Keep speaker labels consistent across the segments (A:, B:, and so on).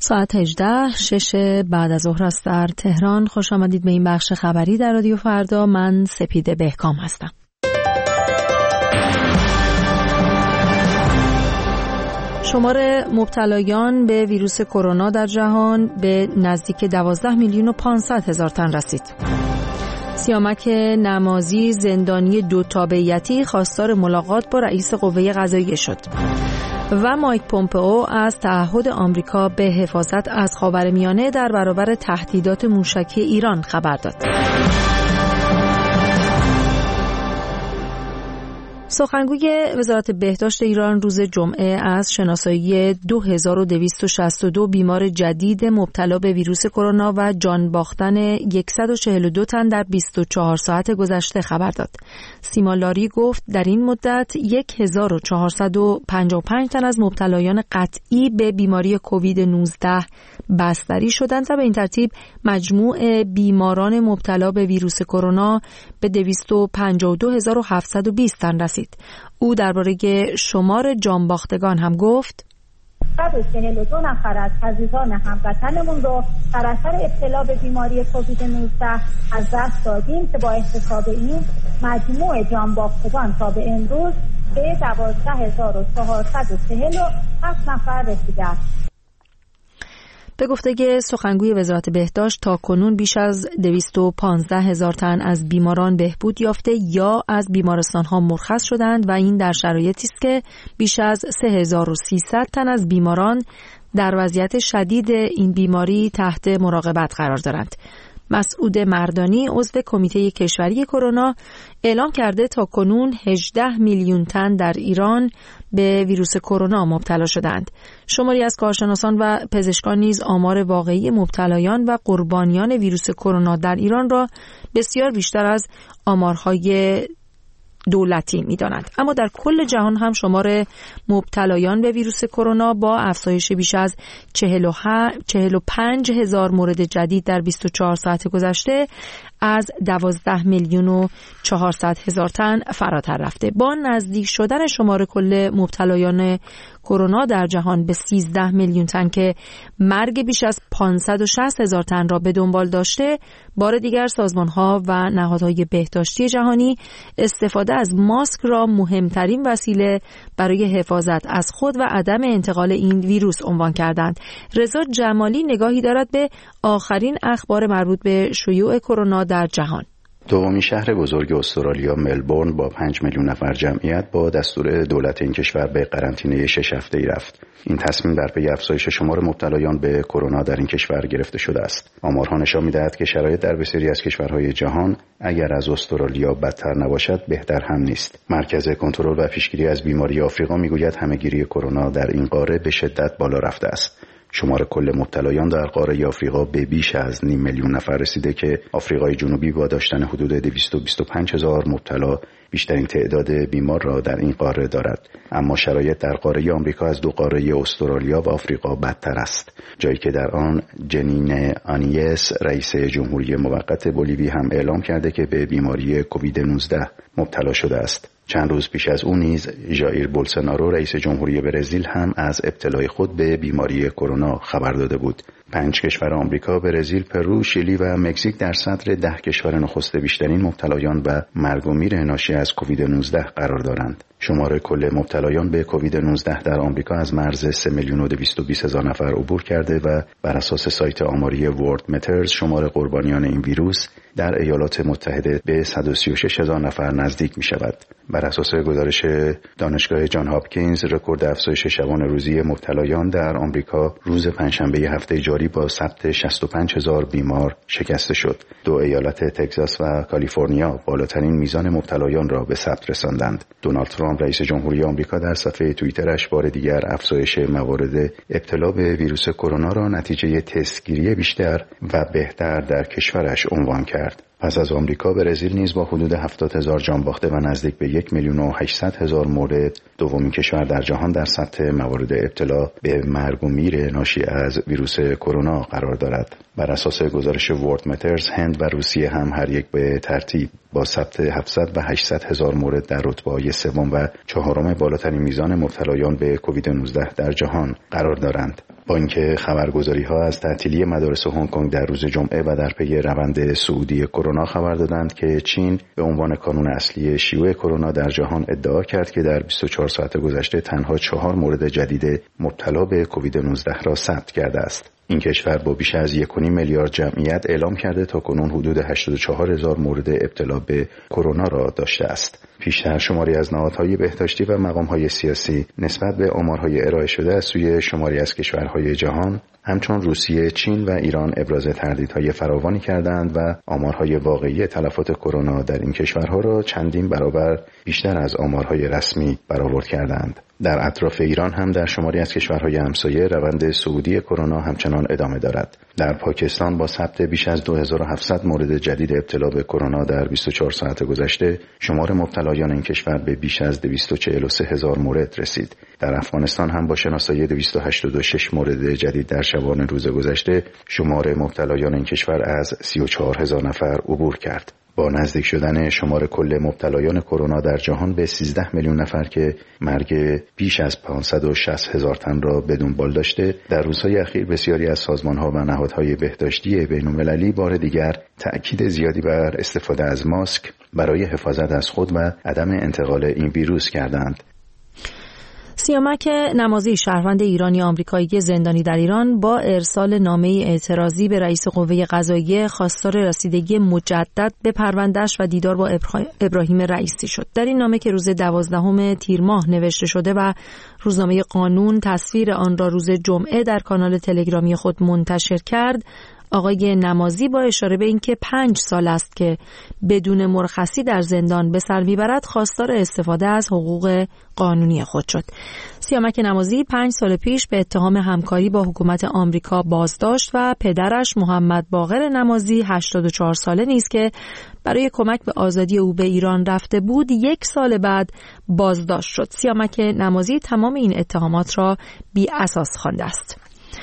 A: ساعت 18 6 بعد از ظهر است در تهران. خوش آمدید به این بخش خبری در رادیو فردا. من سپیده بهکام هستم. شمار مبتلایان به ویروس کرونا در جهان به نزدیک 12,500,000 تن رسید. سیامک نمازی زندانی 2 تابعیتی خواستار ملاقات با رئیس قوه قضاییه شد و مایک پومپئو از تعهد آمریکا به حفاظت از خاورمیانه در برابر تهدیدات موشکی ایران خبر داد. سخنگوی وزارت بهداشت ایران روز جمعه از شناسایی 2262 بیمار جدید مبتلا به ویروس کرونا و جان باختن 142 تن در 24 ساعت گذشته خبر داد. سیما لاری گفت در این مدت 1455 تن از مبتلایان قطعی به بیماری کووید 19 بستری شدند و به این ترتیب مجموع بیماران مبتلا به ویروس کرونا به 252,720 تن رسید. او درباره شمار جانباختگان هم گفت
B: 142 نفر از عزیزان هموطنمون رو در اثر ابتلا به بیماری کووید 19 از دست دادیم که با احتساب این مجموع جانباختگان تا به امروز به 12,447 نفر رسیده است.
A: به گفته سخنگوی وزارت بهداشت تاکنون بیش از 215,000 تن از بیماران بهبود یافته یا از بیمارستان‌ها مرخص شدند و این در شرایطی است که بیش از 3,300 تن از بیماران در وضعیت شدید این بیماری تحت مراقبت قرار دارند. مسعود مردانی عضو کمیته کشوری کرونا اعلام کرده تا کنون 18 میلیون تن در ایران به ویروس کرونا مبتلا شدند. شماری از کارشناسان و پزشکان نیز آمار واقعی مبتلایان و قربانیان ویروس کرونا در ایران را بسیار بیشتر از آمارهای دولتی می‌دانند. اما در کل جهان هم شمار مبتلایان به ویروس کرونا با افزایش بیش از 45,000 مورد جدید در 24 ساعت گذشته از 12,400,000 تن فراتر رفته. با نزدیک شدن شمار کل مبتلایان کرونا در جهان به 13 میلیون تن که مرگ بیش از 560,000 تن را به دنبال داشته، بار دیگر سازمان‌ها و نهادهای بهداشتی جهانی استفاده از ماسک را مهمترین وسیله برای حفاظت از خود و عدم انتقال این ویروس عنوان کردند. رضا جمالی نگاهی دارد به آخرین اخبار مربوط به شیوع کرونا در جهان.
C: دومین شهر بزرگ استرالیا ملبورن با 5 میلیون نفر جمعیت با دستور دولت این کشور به قرنطینه 6 هفته‌ای رفت. این تصمیم در پی افزایش شمار مبتلایان به کرونا در این کشور گرفته شده است. آمارها نشان می‌دهد که شرایط در بسیاری از کشورهای جهان اگر از استرالیا بدتر نباشد بهتر هم نیست. مرکز کنترل و پیشگیری از بیماری آفریقا می‌گوید همه‌گیری کرونا در این قاره به شدت بالا رفته است. شمار کل مبتلایان در قاره آفریقا به بیش از 500,000 نفر رسیده که آفریقای جنوبی با داشتن حدود 225,000 مبتلا بیشترین تعداد بیمار را در این قاره دارد. اما شرایط در قاره آمریکا از 2 قاره استرالیا و آفریقا بدتر است، جایی که در آن جنین آنیس رئیس جمهوری موقت بولیوی هم اعلام کرده که به بیماری کووید 19 مبتلا شده است. چند روز پیش از اون نیز ژائیر بولسونارو رئیس جمهوری برزیل هم از ابتلای خود به بیماری کرونا خبر داده بود. 5 کشور آمریکا، برزیل، پرو، شیلی و مکزیک در صدر 10 کشور نخست بیشترین مبتلایان و مرگ و میر ناشی از کووید 19 قرار دارند. شمار کل مبتلایان به کووید 19 در آمریکا از مرز 3,220,000 نفر عبور کرده و بر اساس سایت آماری ورلد مترز شمار قربانیان این ویروس در ایالات متحده به 136,000 نفر نزدیک می شود. بر اساس گزارش دانشگاه جان هاپکینز، رکورد افزایش شبانه روزی مبتلایان در آمریکا روز پنجشنبه هفته جاری با ثبت 65,000 بیمار شکسته شد. 2 ایالت تگزاس و کالیفرنیا بالاترین میزان مبتلایان را به ثبت رساندند. دونالد ترامپ رئیس جمهوری آمریکا در صفحه توییترش بار دیگر افزایش موارد ابتلا به ویروس کرونا را نتیجه تستگیری بیشتر و بهتر در کشورش عنوان کرد. پس از آمریکا، برزیل نیز با حدود 70,000 جانباخته و نزدیک به 1,800,000 مورد دومین کشور در جهان در سطح موارد ابتلا به مرگ و میر ناشی از ویروس کرونا قرار دارد. بر اساس گزارش ورلد مترز، هند و روسیه هم هر یک به ترتیب با ثبت 700 و 800,000 مورد در رتبه‌های سوم و چهارم بالاترین میزان مبتلایان به کووید 19 در جهان قرار دارند. با اینکه خبرگزاری‌ها از تعطیلی مدارس هنگ کنگ در روز جمعه و در پی روند صعودی کرونا خبر دادند که چین به عنوان کانون اصلی شیوع کرونا در جهان ادعا کرد که در 24 ساعت گذشته تنها 4 مورد جدید مبتلا به کووید 19 را ثبت کرده است. این کشور با بیش از 1.5 میلیارد جمعیت اعلام کرده تا کنون حدود 84,000 مورد ابتلا به کرونا را داشته است. پیشتر شماری از نهادهای بهداشتی و مقامهای سیاسی نسبت به آمارهای ارائه شده از سوی شماری از کشورهای جهان همچون روسیه، چین و ایران ابراز تردیدهای فراوانی کردند و آمارهای واقعی تلفات کرونا در این کشورها را چندین برابر بیشتر از آمارهای رسمی برآورد کردند. در اطراف ایران هم در شماری از کشورهای همسایه روند صعودی کرونا همچنان ادامه دارد. در پاکستان با ثبت بیش از 2700 مورد جدید ابتلا به کرونا در 24 ساعت گذشته، شمار مبتلایان این کشور به بیش از 243,000 مورد رسید. در افغانستان هم با شناسایی 286 مورد جدید در شبانه روز گذشته، شمار مبتلایان این کشور از 34,000 نفر عبور کرد. با نزدیک شدن شمار کل مبتلایان کرونا در جهان به 13 میلیون نفر که مرگ بیش از 560,000 تن را به دنبال داشته، در روزهای اخیر بسیاری از سازمان‌ها و نهادهای بهداشتی بین‌المللی بار دیگر تأکید زیادی بر استفاده از ماسک برای حفاظت از خود و عدم انتقال این ویروس کردند.
A: سیامک نمازی، شهروند ایرانی آمریکایی زندانی در ایران، با ارسال نامه اعتراضی به رئیس قوه قضاییه خواستار رسیدگی مجدد به پرونده‌اش و دیدار با ابراهیم رئیسی شد. در این نامه که روز 12 تیر ماه نوشته شده و روزنامه قانون تصویر آن را روز جمعه در کانال تلگرامی خود منتشر کرد، آقای نمازی با اشاره به اینکه 5 سال است که بدون مرخصی در زندان به سر میبرد، خواستار استفاده از حقوق قانونی خود شد. سیامک نمازی 5 سال پیش به اتهام همکاری با حکومت آمریکا بازداشت و پدرش محمد باقر نمازی 84 ساله نیز که برای کمک به آزادی او به ایران رفته بود 1 سال بعد بازداشت شد. سیامک نمازی تمام این اتهامات را بی اساس خوانده است.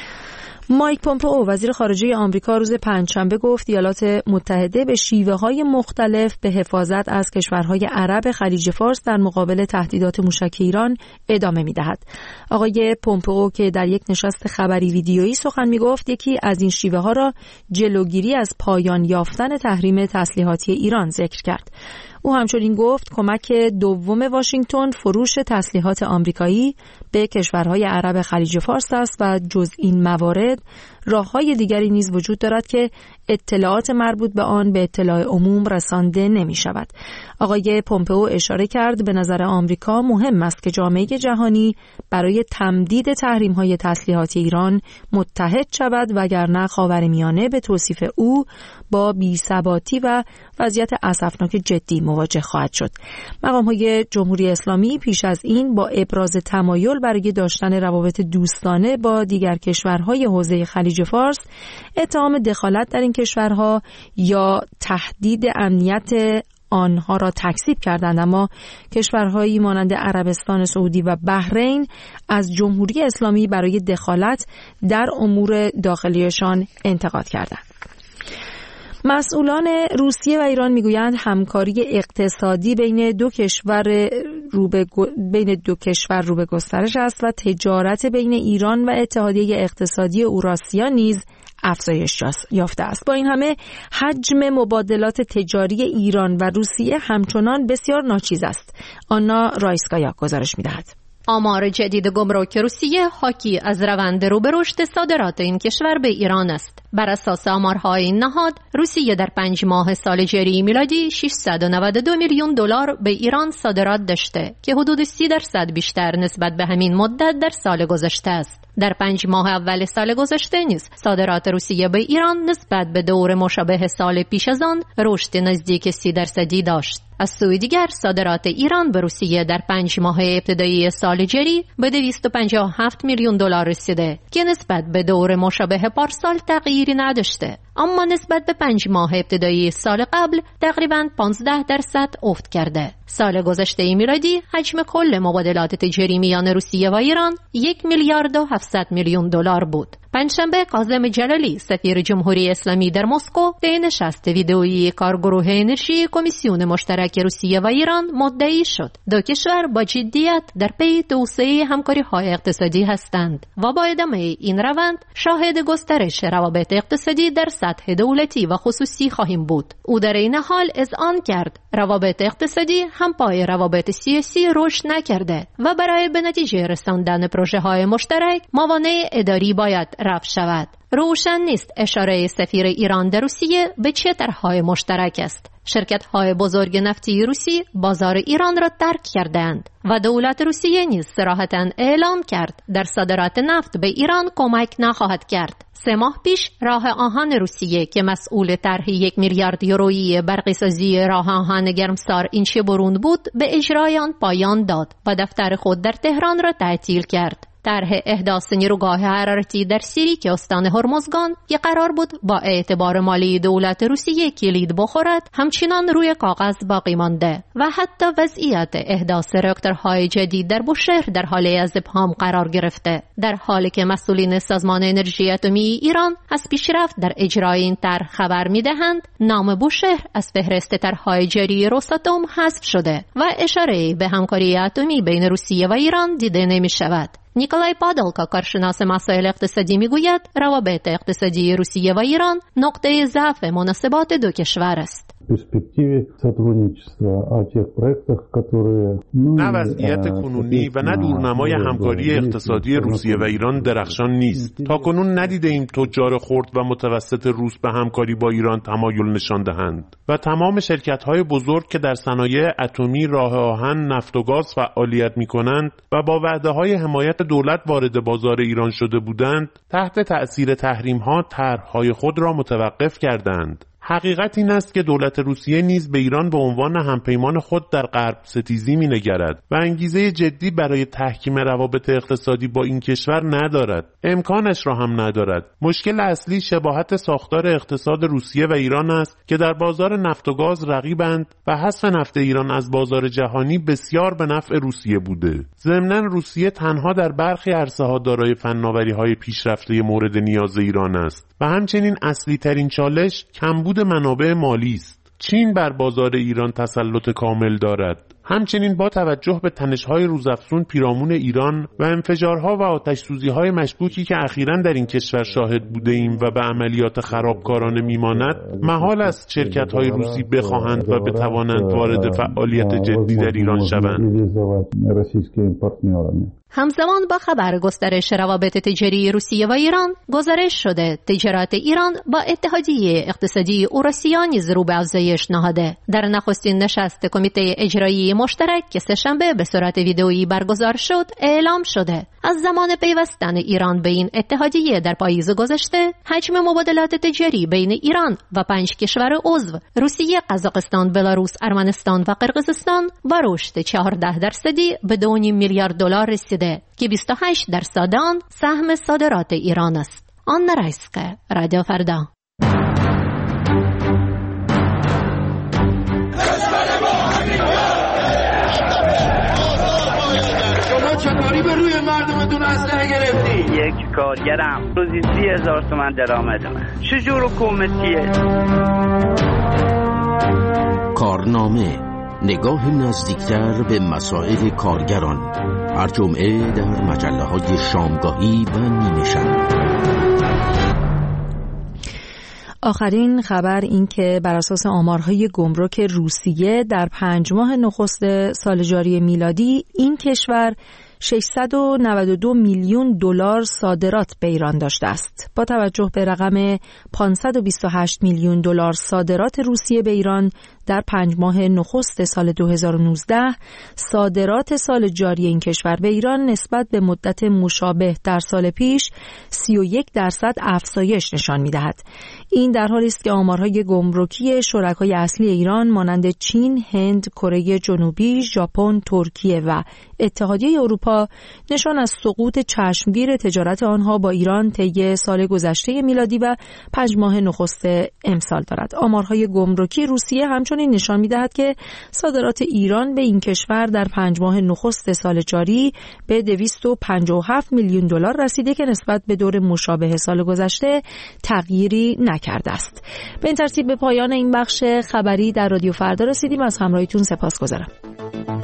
A: مایک پومپئو، وزیر خارجه آمریکا، روز پنجشنبه گفت ایالات متحده به شیوه‌های مختلف به حفاظت از کشورهای عرب خلیج فارس در مقابل تهدیدات موشک ایران ادامه می‌دهد. آقای پومپئو که در یک نشست خبری ویدیویی سخن می‌گفت، یکی از این شیوه‌ها را جلوگیری از پایان یافتن تحریم تسلیحاتی ایران ذکر کرد. او همچنین گفت کمک دوم واشنگتن فروش تسلیحات آمریکایی به کشورهای عرب خلیج فارس است و جز این موارد راه‌های دیگری نیز وجود دارد که اطلاعات مربوط به آن به اطلاع عموم رسانده نمی شود. آقای پومپئو اشاره کرد به نظر آمریکا مهم است که جامعه جهانی برای تمدید تحریم‌های تسلیحاتی ایران متحد شود، وگرنه خاورمیانه به توصیف او با بی‌ثباتی و وضعیت اسفناک جدی مواجه خواهد شد. مقام‌های جمهوری اسلامی پیش از این با ابراز تمایل برای داشتن روابط دوستانه با دیگر کشورهای حوزه خلیج فارس، اتهام دخالت در این کشورها یا تهدید امنیت آنها را تکذیب کردند، اما کشورهایی مانند عربستان سعودی و بحرین از جمهوری اسلامی برای دخالت در امور داخلیشان انتقاد کردند. مسئولان روسیه و ایران میگویند همکاری اقتصادی بین دو کشور رو به گسترش است و تجارت بین ایران و اتحادیه اقتصادی اوراسیا نیز افزایش یافته است. با این همه حجم مبادلات تجاری ایران و روسیه همچنان بسیار ناچیز است. آنا رایسکایا گزارش می‌دهد.
D: آمار جدید گمرک روسیه حاکی از روند رو به رشد صادرات این کشور به ایران است. بر اساس آمارهای این نهاد، روسیه در 5 ماه سال جاری میلادی 692 میلیون دلار به ایران صادرات داشته که حدود 30% بیشتر نسبت به همین مدت در سال گذشته است. در 5 ماه اول سال گذشته نیز صادرات روسیه به ایران نسبت به دور مشابه سال پیش از آن رشد نزدیک 30% داشت. از سوی دیگر صادرات ایران به روسیه در 5 ماه ابتدایی سال جاری به 257 میلیون دلار رسیده که نسبت به دور مشابه پارسال تغییری نداشته، اما نسبت به 5 ماه ابتدایی سال قبل تقریباً 15% افت کرده. سال گذشته میلادی حجم کل مبادلات تجاری میان روسیه و ایران 1 میلیارد و 700 میلیون دلار بود. پنجشنبه کاظم جلالی سفیر جمهوری اسلامی در مسکو طی نشست ویدئویی کارگروه انرژی کمیسیون مشترک روسیه و ایران مدعی شد دو کشور با جدیت در پی توسعه همکاری‌های اقتصادی هستند و با ادامه این روند شاهد گسترش روابط اقتصادی در سطح دولتی و خصوصی خواهیم بود. او در این حال اذعان کرد روابط اقتصادی هم پای روابط سیاسی رشد نکرده و برای به نتیجه رساندن پروژه‌های مشترک موانع اداری باید رفع شود. روشن نیست اشاره سفیر ایران در روسیه به چه طرح‌های مشترک است. شرکت‌های بزرگ نفتی روسی بازار ایران را ترک کردند و دولت روسیه نیز صراحتاً اعلام کرد در صادرات نفت به ایران کمک نخواهد کرد. 3 ماه پیش راه آهن روسیه که مسئول طرح 1 میلیارد یورویی برقی‌سازی راه آهن گرمسار اینچه‌برون بود به اجرای آن پایان داد و دفتر خود در تهران را تعطیل کرد. طرح احداث نیروگاه حرارتی در سیری که استان هرمزگان که قرار بود با اعتبار مالی دولت روسیه کلید بخورد همچنان روی کاغذ باقی مانده و حتی وضعیت احداث راکتورهای جدید در بوشهر در حال از ابهام قرار گرفته، در حالی که مسئولین سازمان انرژی اتمی ایران از پیشرفت در اجرای این طرح خبر می‌دهند. نام بوشهر از فهرست طرح‌های جاری روساتوم حذف شده و اشاره به همکاری اتمی بین روسیه و ایران دیده نمی‌شود. نیکولای پادولکا کارشناس مسائل اقتصادی میگوید روابط اقتصادی روسیه و ایران نقطه ضعف مناسبات دو کشور است.
E: نه وضعیت کنونی و نه دورنمای همکاری اقتصادی روسیه و ایران درخشان نیست. تاکنون ندیدیم تجار خرد و متوسط روس به همکاری با ایران تمایل نشان دهند و تمام شرکت‌های بزرگ که در صنایع اتمی، راه آهن، نفت و گاز فعالیت می‌کنند و با وعده‌های حمایت دولت وارد بازار ایران شده بودند، تحت تأثیر تحریم‌ها طرح‌های خود را متوقف کردند. حقیقت این است که دولت روسیه نیز به ایران به عنوان همپیمان خود در غرب ستیزی می‌نگرد و انگیزه جدی برای تحکیم روابط اقتصادی با این کشور ندارد. امکانش را هم ندارد. مشکل اصلی شباهت ساختار اقتصاد روسیه و ایران است که در بازار نفت و گاز رقیبند و حذف نفت ایران از بازار جهانی بسیار به نفع روسیه بوده. ضمناً روسیه تنها در برخی عرصه‌ها دارای فناوری‌های پیشرفته مورد نیاز ایران است و همچنین اصلی ترین چالش کمبود منابع مالی است. چین بر بازار ایران تسلط کامل دارد. همچنین با توجه به تنش‌های روزافزون پیرامون ایران و انفجارها و آتش‌سوزی‌های مشکوکی که اخیراً در این کشور شاهد بوده‌ایم و به عملیات خرابکارانه می‌ماند، محال است شرکت‌های روسی بخواهند و بتوانند وارد فعالیت جدی در ایران شوند.
D: همزمان با خبر گسترش روابط تجاری روسیه و ایران، گزارش شده تجارت ایران با اتحادیه اقتصادی اوراسیا نیز رو به افزایش نهاده. در نخستین نشست کمیته اجرایی مشترک که سه‌شنبه به صورت ویدئویی برگزار شد، اعلام شده از زمان پیوستن ایران به این اتحادیه در پاییز گذشته، حجم مبادلات تجاری بین ایران و 5 کشور عضو روسیه، قزاقستان، بلاروس، ارمنستان و قرقیزستان با رشد 14% به 2.5 میلیارد دلار رسیده که 28% آن سهم صادرات ایران است. آن رایسکه، رادیو فردا.
F: چطوری به روی مردمتون اسلحه گرفتی؟
G: یک کارگرم روزی 30,000 تومان درآمدمه. چجور حکومتیه؟
H: کارنامه، نگاه نزدیکتر به مسائل کارگران، هر جمعه در مجله‌های شامگاهی و نیمه‌شب.
A: آخرین خبر این که بر اساس آمارهای گمرک روسیه در 5 ماه نخست سال جاری میلادی این کشور 692 میلیون دلار صادرات به ایران داشته است. با توجه به رقم 528 میلیون دلار صادرات روسیه به ایران در 5 ماه نخست سال 2019، صادرات سال جاری این کشور به ایران نسبت به مدت مشابه در سال پیش 31% افزایش نشان می‌دهد. این در حالی است که آمارهای گمرکی شرکای اصلی ایران مانند چین، هند، کره جنوبی، ژاپن، ترکیه و اتحادیه اروپا نشان از سقوط چشمگیر تجارت آنها با ایران طی سال گذشته میلادی و 5 ماه نخست امسال دارد. آمارهای گمرکی روسیه همچنین چنین نشان می‌دهد که صادرات ایران به این کشور در 5 ماه نخست سال جاری به 257 میلیون دلار رسیده که نسبت به دور مشابه سال گذشته تغییری نکرده است. به این ترتیب به پایان این بخش خبری در رادیو فردا رسیدیم. از همراهیتون سپاسگزارم.